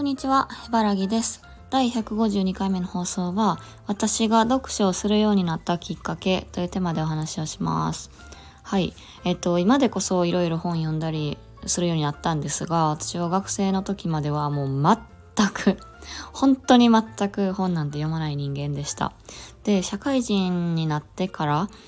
にちは、茨城です。第152回目の放送は、私が読書をするようになったきっかけというテーマでお話をします。はい。今でこそいろいろ本読んだりするようになったんですが、私は学生の時まではもう本当に全く本なんて読まない人間でした。で、社会人になってから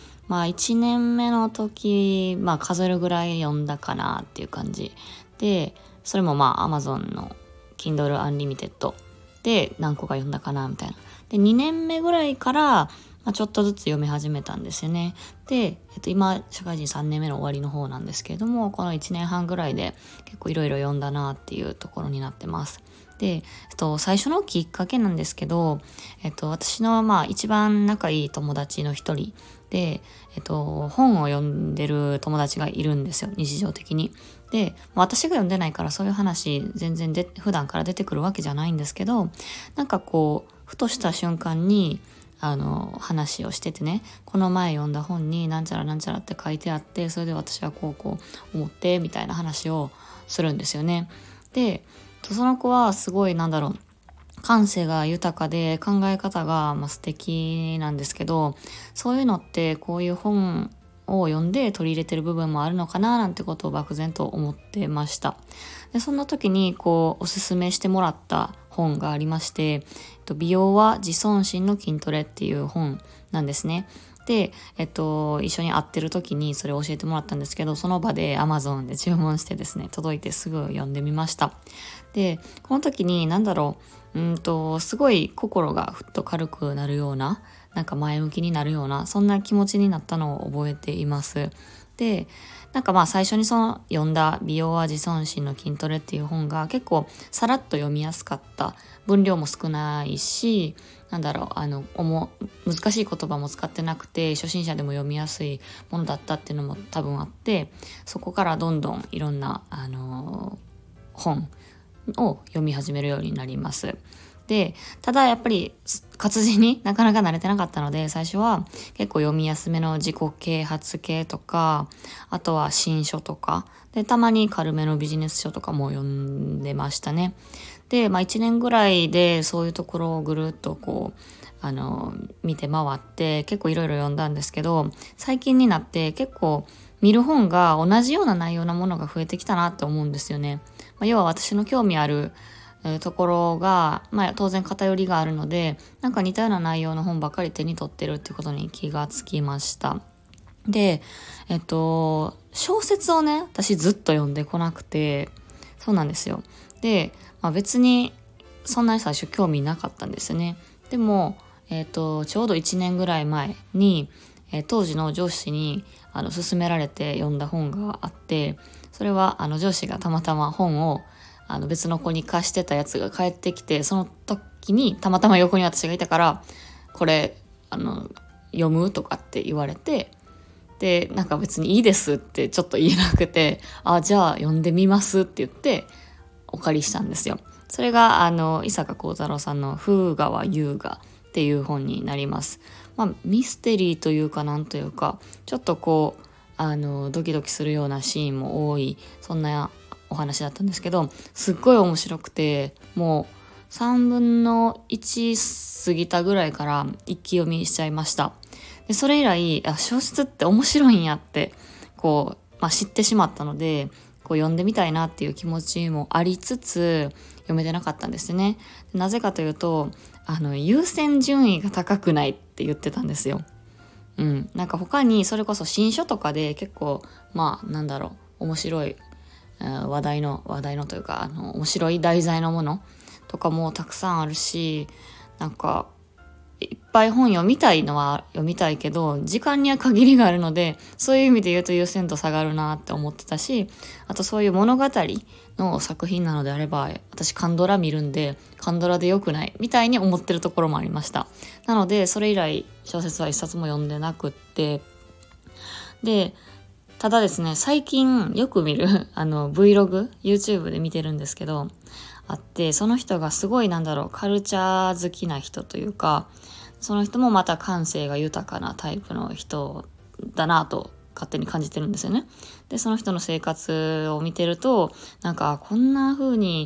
、1年目の時、数えるぐらい読んだかなっていう感じ。で、それもAmazon の Kindle Unlimited で何個か読んだかなみたいな。で、2年目ぐらいから、ちょっとずつ読み始めたんですよね。で、今、社会人3年目の終わりの方なんですけれども、この1年半ぐらいで結構いろいろ読んだなっていうところになってます。で、最初のきっかけなんですけど、私の一番仲いい友達の一人で、本を読んでる友達がいるんですよ、日常的に。で、私が読んでないからそういう話全然普段から出てくるわけじゃないんですけど、ふとした瞬間に、話をしててね、この前読んだ本になんちゃらなんちゃらって書いてあって、それで私はこう思って、みたいな話をするんですよね。で、その子はすごい感性が豊かで考え方が素敵なんですけど、そういうのってこういう本を読んで取り入れてる部分もあるのかななんてことを漠然と思ってました。で、そんな時におすすめしてもらった本がありまして、美容は自尊心の筋トレっていう本なんですね。で、一緒に会ってる時にそれを教えてもらったんですけど、その場で Amazon で注文してですね、届いてすぐ読んでみました。で、この時にすごい心がふっと軽くなるような、前向きになるような、そんな気持ちになったのを覚えています。で、最初に読んだ美容は自尊心の筋トレっていう本が結構さらっと読みやすかった。分量も少ないし、難しい言葉も使ってなくて、初心者でも読みやすいものだったっていうのも多分あって、そこからどんどんいろんな、本を読み始めるようになります。で、ただやっぱり活字になかなか慣れてなかったので、最初は結構読みやすめの自己啓発系とか、あとは新書とか、で、たまに軽めのビジネス書とかも読んでましたね。で、1年ぐらいでそういうところをぐるっと見て回って結構いろいろ読んだんですけど、最近になって結構見る本が同じような内容のものが増えてきたなって思うんですよね。要は私の興味あるところが、当然偏りがあるので、似たような内容の本ばっかり手に取ってるっていうことに気がつきました。で、小説をね、私ずっと読んでこなくて、そうなんですよ。で、別にそんなに最初興味なかったんですよね。でも、ちょうど1年ぐらい前に、当時の上司に勧められて読んだ本があって、それは上司がたまたま本を別の子に貸してたやつが帰ってきて、その時にたまたま横に私がいたから、これ読むとかって言われて、で、別にいいですってちょっと言えなくて、じゃあ読んでみますって言ってお借りしたんですよ。それが伊坂幸太郎さんの風川優雅っていう本になります。ミステリーというかなんというか、ちょっとドキドキするようなシーンも多い、そんなお話だったんですけど、すっごい面白くて、もう3分の1過ぎたぐらいから一気読みしちゃいました。で、それ以来、小説って面白いんやって知ってしまったので、読んでみたいなっていう気持ちもありつつ読めてなかったんですね。なぜかというと、優先順位が高くないって言ってたんですよ。他にそれこそ新書とかで結構面白い話題のというか面白い題材のものとかもたくさんあるし、いっぱい本読みたいのは読みたいけど、時間には限りがあるので、そういう意味で言うと優先度下がるなって思ってたし、あとそういう物語の作品なのであれば、私カンドラ見るんで、カンドラで良くないみたいに思ってるところもありました。なので、それ以来小説は一冊も読んでなくって、で、ただですね、最近よく見るVlog、YouTube で見てるんですけど、あって、その人がすごいカルチャー好きな人というか、その人もまた感性が豊かなタイプの人だなと勝手に感じてるんですよね。で、その人の生活を見てると、こんな風に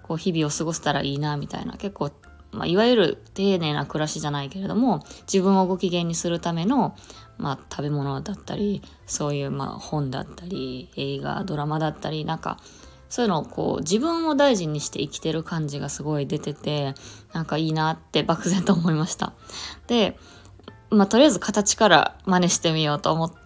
こう日々を過ごせたらいいなみたいな、結構、いわゆる丁寧な暮らしじゃないけれども、自分をご機嫌にするための、食べ物だったり、そういう本だったり、映画、ドラマだったり、なんかそういうのをこう自分を大事にして生きてる感じがすごい出てて、なんかいいなって漠然と思いました。で、とりあえず形から真似してみようと思って、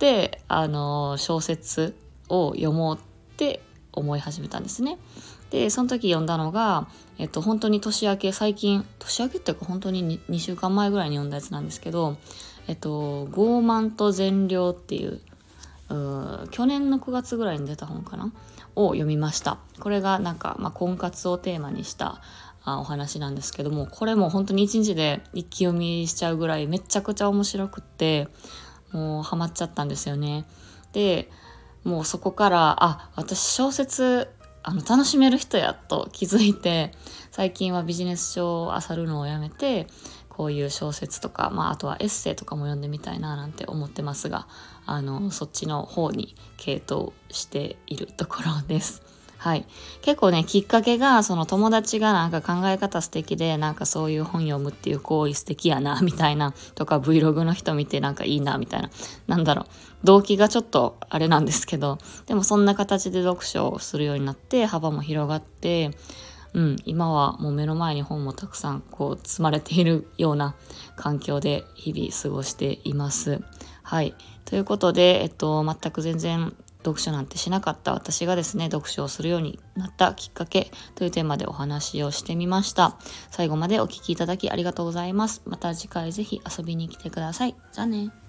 小説を読もうって思い始めたんですね。で、その時読んだのが、本当に年明けっていうか本当に 2週間前ぐらいに読んだやつなんですけど、傲慢と善良っていう、去年の9月ぐらいに出た本かなを読みました。これがなんか、婚活をテーマにしたお話なんですけども、これも本当に1日で一気読みしちゃうぐらいめちゃくちゃ面白くって、もうハマっちゃったんですよね。で、もうそこから私小説楽しめる人やと気づいて、最近はビジネス書を漁るのをやめて、こういう小説とか、あとはエッセイとかも読んでみたいななんて思ってますが、そっちの方に傾倒しているところです。はい。結構ね、きっかけが、その友達がなんか考え方素敵で、なんかそういう本読むっていう行為素敵やな、みたいな、とか Vlog の人見てなんかいいな、みたいな。動機がちょっとあれなんですけど、でもそんな形で読書をするようになって、幅も広がって、今はもう目の前に本もたくさんこう積まれているような環境で日々過ごしています。はい。ということで、全く全然読書なんてしなかった私がですね、読書をするようになったきっかけというテーマでお話をしてみました。最後までお聞きいただきありがとうございます。また次回ぜひ遊びに来てください。じゃあね。